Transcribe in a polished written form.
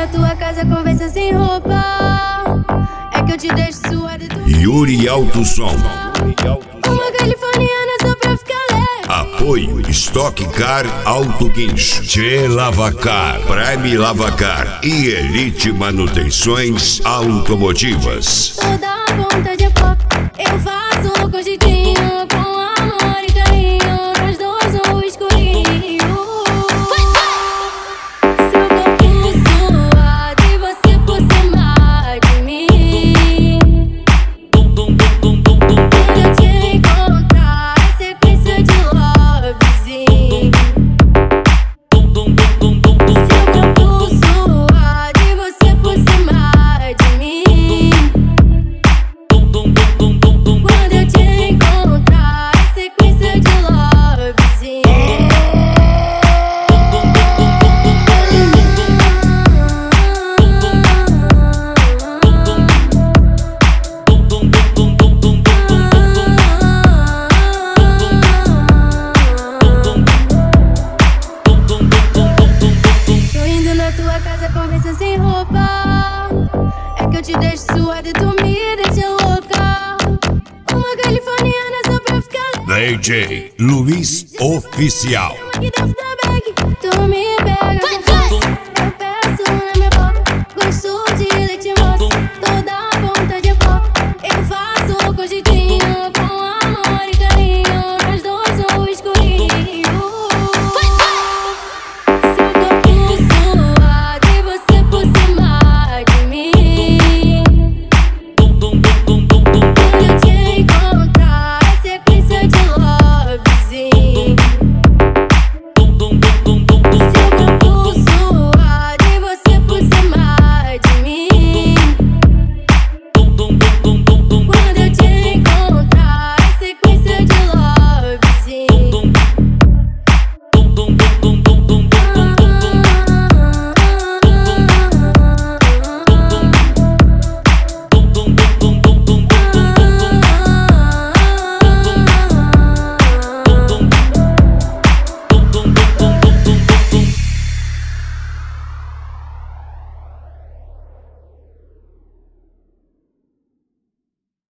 na tua casa, conversa sem roupa. É que eu te deixo suada e tu... Yuri Alto Som. Uma californiana só pra ficar leve. Apoio Stock Car Auto Guincho, Tchê Lavacar, Prime Lavacar e Elite Manutenções Automotivas. Toda a vontade é pop. Eu faço louco jeitinho, com amor e carinho, nós dois no escurinho. Se eu for suado e você fosse mais de mim, quando eu te encontrar é sequência de lovezinho. Se eu for suado e você fosse mais de mim, quando eu te encontrar é sequência de lovezinho. Tô indo na tua casa, conversa sem roupa. É que eu te deixo suada e tu me deixa louca. Uma californiana só pra ficar leve. DJ Luiz Oficial. Aqui dentro da bag, tu me pega.